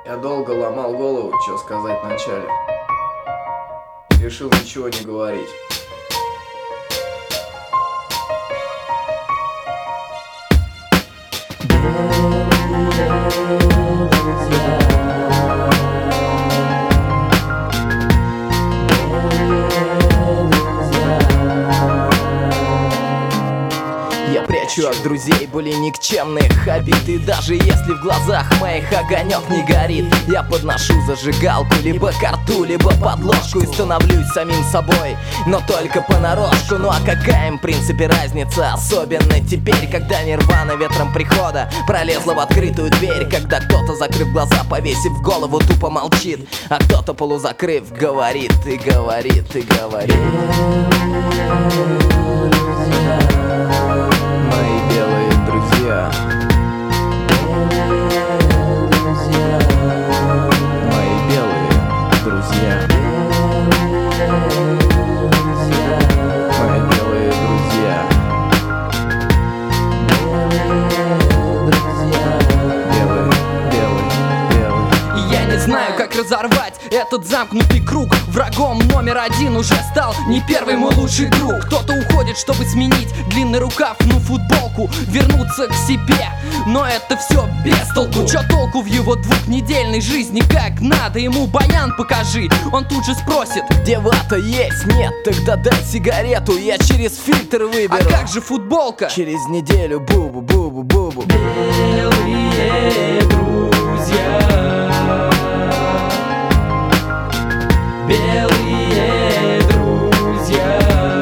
Я долго ломал голову, что сказать вначале. Решил ничего не говорить. Я прячу от друзей более никчемных обид. И даже если в глазах моих огонек не горит, я подношу зажигалку либо ко рту, либо под ложку и становлюсь самим собой, но только понарошку. Ну а какая им в принципе разница? Особенно теперь, когда нирвана ветром прихода пролезла в открытую дверь. Когда кто-то, закрыв глаза, повесив голову, тупо молчит, а кто-то, полузакрыв, говорит и говорит и говорит. Мои белые друзья. Мои белые друзья. Мои белые друзья. Белый, белый, белый. И я не знаю, как разорвать этот замкнутый круг. Врагом номер один уже стал не первый мой лучший друг. Кто-то уходит, чтобы сменить длинный рукав, ну футболку, вернуться к себе. Но это все без толку. Чё толку в его двухнедельной жизни? Как надо ему баян покажи, он тут же спросит: где вата есть? Нет, тогда дай сигарету, я через фильтр выберу. А как же футболка? Через неделю бубу, бубу, бубу. Белые друзья. Белые друзья.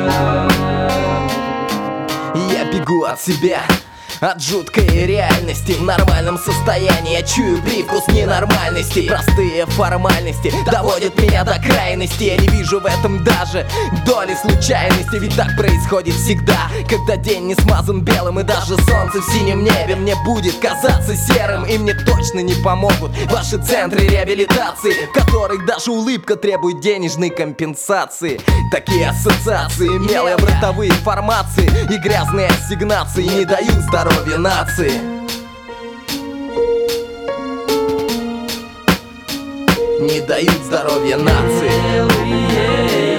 Я бегу от себя, от жуткой реальности. В нормальном состоянии я чую привкус ненормальности. Простые формальности доводят меня до крайности. Я не вижу в этом даже доли случайности. Ведь так происходит всегда, когда день не смазан белым. И даже солнце в синем небе мне будет казаться серым. И мне точно не помогут ваши центры реабилитации, в которых даже улыбка требует денежной компенсации. Такие ассоциации, мелые бортовые формации и грязные ассигнации не дают здоровья нации. Не дают здоровья нации.